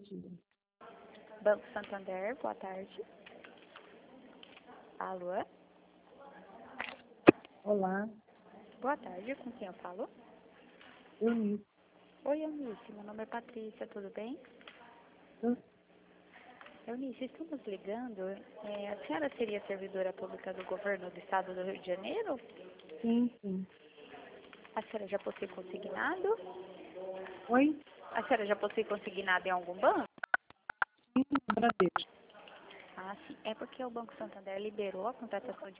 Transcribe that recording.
dia. Banco Santander, boa tarde. Alô? Olá, Boa tarde, com quem eu falo? Eunice. Oi, Eunice, meu nome é Patrícia, tudo bem? Eunice, estamos ligando. A senhora seria servidora pública do governo do estado do Rio de Janeiro? Sim. A senhora já possui consignado? Oi? A senhora já possui consignado em algum banco? Sim, Bradesco. Ah, sim. É porque o Banco Santander liberou a contratação de